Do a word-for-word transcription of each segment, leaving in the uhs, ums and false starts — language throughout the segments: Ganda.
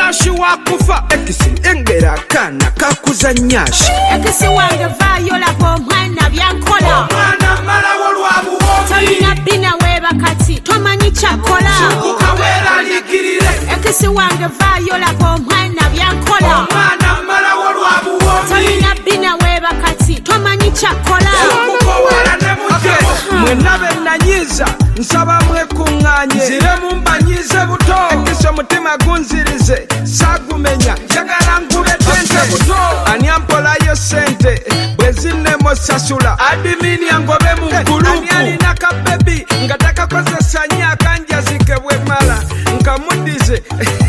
nyashi wakufa ekisi engera kana kakuza nyashi ekisi wange vayola bomwana byankola omwana malawo lwabuwombi tolina bina weba kati tomanyi kyakola kukawera likirire ekisi wange vayola bomwana byankola omwana malawo lwabuwombi tolina bina weba kati tomanyi kyakola kukowala ne mujabo mwena benanyiza nsaba mwekuŋŋaanye nzire mumbanyize buto ekisi omutima gunzirize saagumenya njagala nkube tente buto ani ampolayo sente bwezinnemo sasula adimini angobe mu ggulupu ani alina kabebi nga takakozesa nyo akanjazike bwe mala nkamudize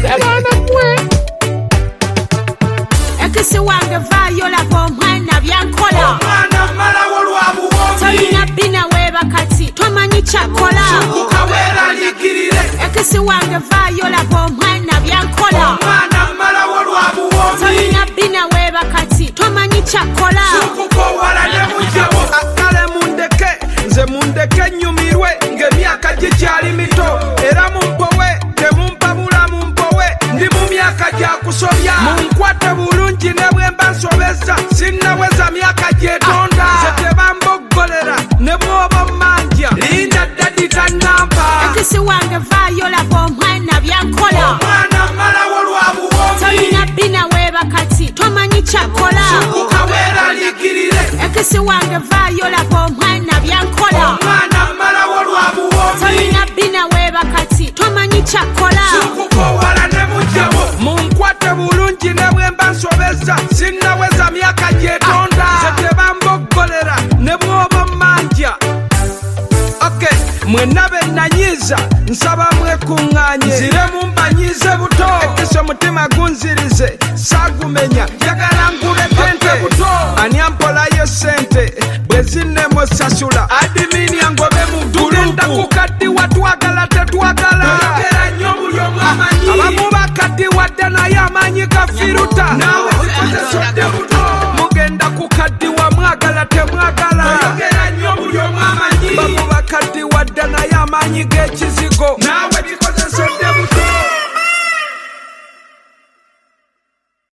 ekisi wange vayola bomwana byankola omwana malawo lwabuwombi tolina bina weba kati tomanyi kyakola kukawera likirire ekisi wange vayola bomwana byankola omwana malawo lwabuwombi tolina bina weba kati tomanyi kyakola kukowala ne mujabo akale mundeke nze mundeke nyumirwe ng'emyaka gikyali mito era mumpowe temumpa bulamu mpowe ndi mu myaka gya kusobya munkwate bulungi ne bwe mba nsobeza sinnaweza myaka gyetonda nze tebamboggolera ne bw'oba manja linda ddadi tannampa ekisi wange vayola bomwana byankola omwana malawo lwabuwombi tolina bina weba kati tomanyi kyakola kukawera likirire ekisi wange vayola bomwana byankola omwana malawo lwabuwombi tolina bina weba kati tomanyi kyakola kukowala ne mujabo munkwate bulungi ne bwe mba nsobeza sinnaweza myaka gyetonda nze tebamboggolera ne bw'oba manja okay mwena benanyiza nsaba mwekuŋŋaanye nzire mumbanyize buto ekisi omutima gunzirize saagumenya njagala nkube tente buto ani ampolayo sente bwezinnemo sasula adimini angobe mu ggulupu kukaddiwa twagala tetwagala oyogera nnyo buli omu amanyi abamu bakaddiwadde naye amanyi gafiruta nawe zikozesodde buto